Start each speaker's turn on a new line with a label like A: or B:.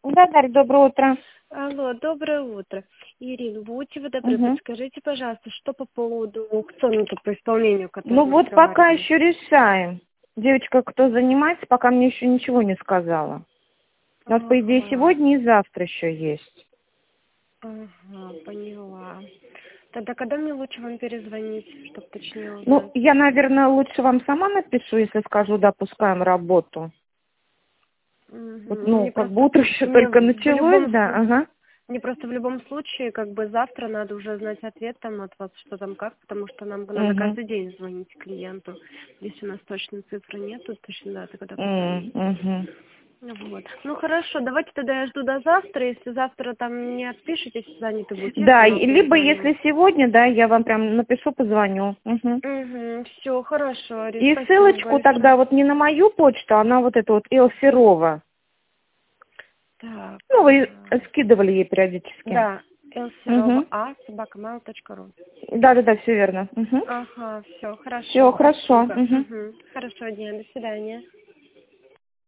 A: Да, Дарья, доброе утро.
B: Алло, доброе утро. Ирина, будьте вы добры,
A: Мгм.
B: подскажите, пожалуйста, что по поводу аукциона по исполнению, который
A: Ну
B: мы
A: вот пока
B: разговаривали?
A: еще решаем. Девочка, кто занимается, пока мне еще ничего не сказала. У нас, по идее,
B: Ага,
A: сегодня и завтра еще есть.
B: ага, поняла. Тогда когда мне лучше вам перезвонить, чтобы точнее
A: Ну,
B: узнать?
A: я, наверное, лучше вам сама напишу, если скажу, да, пускаем работу. Вот,
B: Мгм.
A: ну, как бы утро еще только началось, да, ага.
B: Мне просто в любом случае, как бы завтра надо уже знать ответ там от вас, что там как, потому что нам надо
A: Угу.
B: каждый день звонить клиенту. Если у нас точной цифры нету, точно даты, когда позвонить.
A: Угу.
B: Вот. Ну хорошо, давайте тогда я жду до завтра. Если завтра там не отпишетесь, заняты будете, я
A: Да,
B: сама
A: либо
B: перезвоню.
A: если сегодня, да, я вам прям напишу, позвоню. Угу.
B: Угу, все, хорошо, Арин,
A: И
B: спасибо
A: ссылочку тогда
B: большое.
A: вот не на мою почту, а на вот эту вот Элсерова.
B: Так,
A: Ну, вы скидывали ей периодически.
B: да,
A: Угу.
B: elserova@собакамайл.ру.
A: Да, все верно. Угу.
B: Ага, все,
A: Все
B: хорошо,
A: хорошо.
B: спасибо.
A: Угу.
B: Хорошего дня, до свидания.